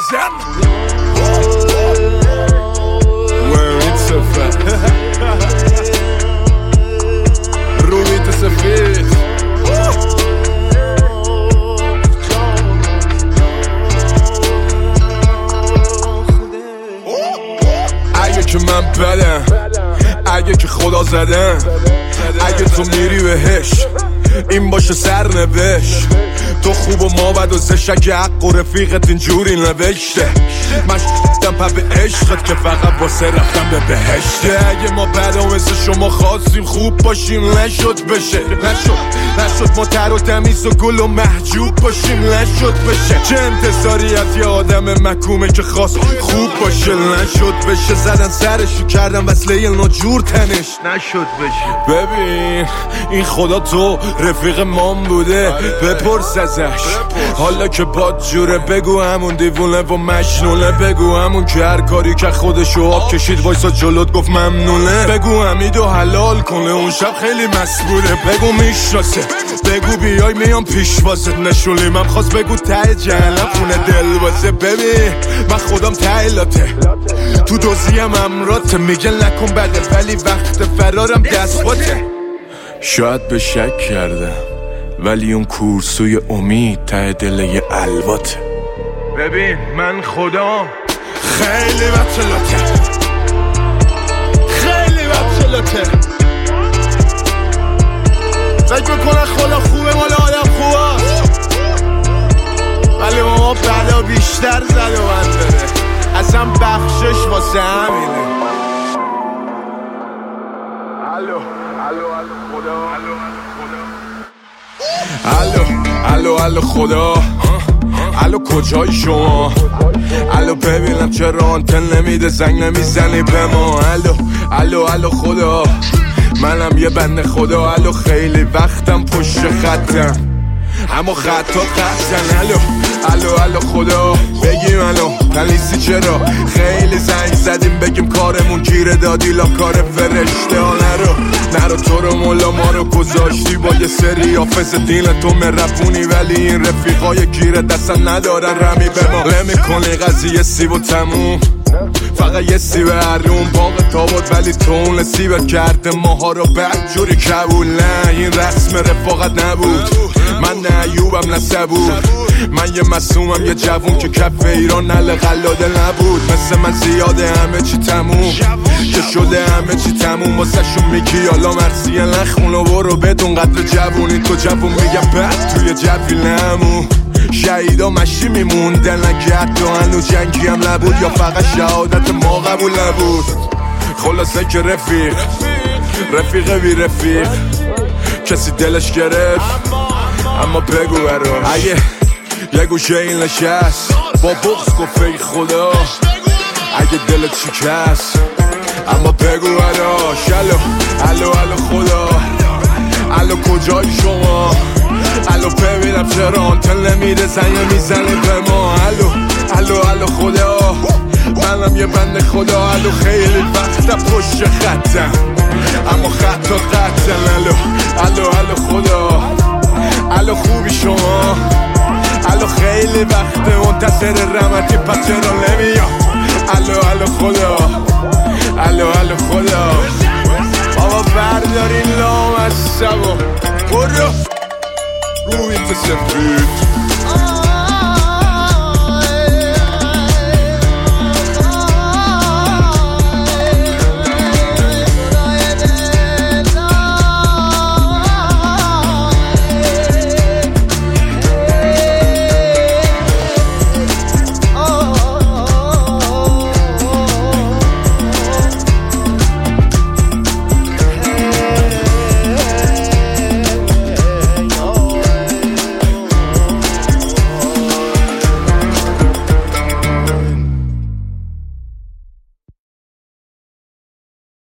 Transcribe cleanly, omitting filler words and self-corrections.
بزن وین سفر رویت سفید اگه که من بدم اگه که خدا زدم اگه تو میری بهش این باشه سرنوشت تو خوب و ما بد و زش اگه حق و رفیقت اینجوری نوشته من شدم پا به عشقت که فقط واسه رفتم به بهشته اگه ما بد و مثل شما خواستیم خوب باشیم نشد بشه نشد ما تر و تمیز و گل و محجوب باشیم نشد بشه چه انتصاری از یه آدم مکومه که خواست خوب باشه نشد بشه زدن سرشو کردن وصله ناجور تنش نشد بشه ببین این خدا تو رفیق مام بوده بپرس ازش حالا که باد جوره بگو همون دیوونه و مجنونه بگو همون که هر کاری که خودشو آب کشید وایسا جلوت گفت ممنونه بگو حمیدو حلال کنه اون شب خیلی مسئوله بگو میشناسه بگو بیای میام پیش واسه نشونیمم خواست بگو ته جهنم خونه دل واسه ببین من خودم تایلاته تو دوزیم امراته میگه نکن بده ولی وقت فرارم دست باته شاید به شک کردم ولی اون کورسوی امید ته دل یه الواته ببین من خدا خیلی بچلاته خیلی بچلاته فکر میکنن خدا خوبه مال آدم خوبه ولی ما بلا بیشتر زد و من داره اصلا بخشش واسه همینه الو خدا الو کجای شما الو ببینم چرا آنتن نمیده زنگ نمیزنی به ما الو خدا منم یه بنده خدا الو خیلی وقتم پشت خطم اما خطا قطعن الو خدا بگیم الو تنیسی چرا خیلی زنگ زدیم بگیم کارمون گیره دادی لا کار فرشته ها نرو تو رو مولا ما رو گذاشتی با یه سری حافظ دین تو مرفونی ولی این رفیقای گیره دستن ندارن رمی به ما نمی‌کنی قضیه سیب و تموم فقط یه سیب هرون باغ تابوت ولی تو اون سیبت کرده ماها رو بدجوری قبول نه این رسم رفاقت نبود من نه ایوبم نه صبور من یه مسومم یه جوون که کف ایران نل قلاده نبود مثل من زیاده همه چی تموم که شده همه چی تموم واسه شون میگی حالا مرسیه نخون و برو بدون قدر جوونی تو جوون میگم بعد توی جوی نمون شهیدا مشی میموندن اگه حتی هنو جنگی هم نبود یا فقط شهادت ما قبول نبود خلاصه که رفیق بی رفیق کسی دلش گرفت اما بگو برام اگه یه گوشه این نشست با بغض گفت ای خدا اگه دلت شکست اما بگو براش الو خدا الو کجای شما الو ببینم چرا آنتن نمیده زنگ میزنه به ما الو خدا منم یه بنده خدا الو خیلی وقتا پشت خطم اما خطا قطعن الو خدا الو خوبی شما الو خیلی وقت منتظر رحمتی پس چرا نمیام الو خدا الو خدا بابا بردارین لام از سبا برو روی تو سفید